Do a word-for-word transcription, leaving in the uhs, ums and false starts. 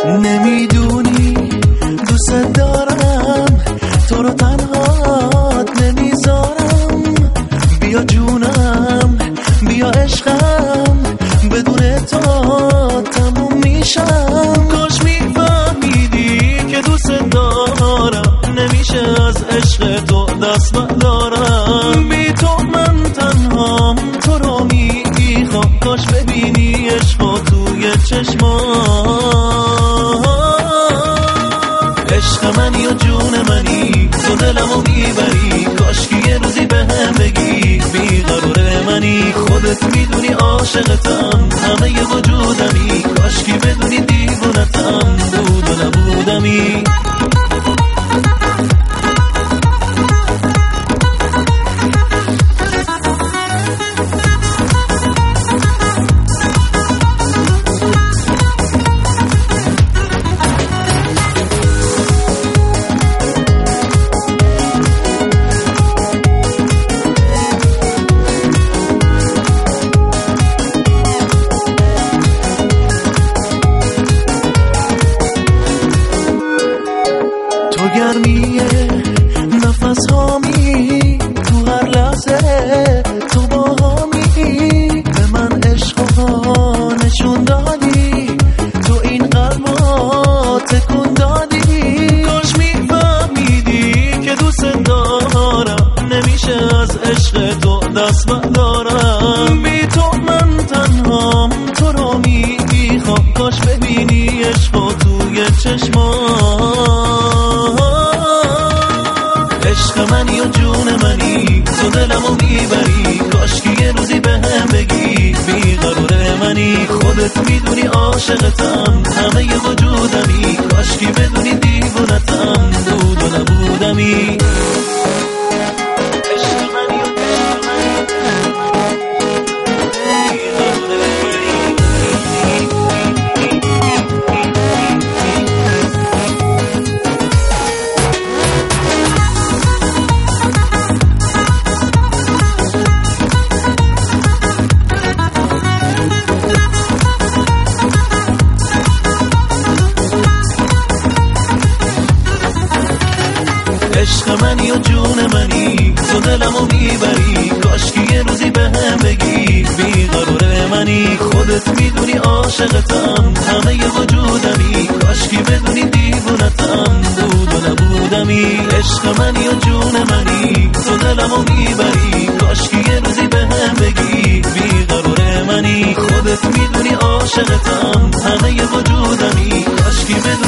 نمیدونی دوست دارم تو رو تنهات نمیذارم. بیا جونم بیا عشقم بدون تو تموم میشم. کاش میفهمیدی که دوست دارم نمیشه از عشق تو دست بردارم. بی تو من تنهام تو رو میخوام. کاش ببینی عشق توی چشمام. عشق منی و جون منی تو دلمو میبری. کاش که یه روزی به هم بگی بیقرار منی. خودت میدونی عاشقتم همه ی وجودمی. کاش که بدونی دیوونتم بود و نبودمی. تو گرمیه نفس هامی تو هر لحظه تو با هامی. به من عشق ها نشون دادی تو این قلبا تکون دادی. کاش میفهمیدی که دوست دارم نمیشه از عشق تو دست بردارم. بی تو من تنهام تو رو میخوام. کاش ببینی عشق توی چشمام. عشق منی و جون منی تو دلمو میبری. کاش که یه روزی به هم بگی بیقرار منی. خودت میدونی عاشقتم همه ی وجودمی. کاش که بدونی دیوونتم بود و نبودمی. عشق منی و جون منی تو دلمو میبری. کاش که یه روزی به هم بگی بیقرار منی. خودت میدونی عاشقتم همه ی وجودمی. کاش که بدونی دیوونتم بود و نبودمی. عشق منی و جون منی تو دلمو میبری. کاش که یه روزی به هم بگی بیقرار منی. خودت میدونی عاشقتم همه ی وجودمی. کاش که بدونی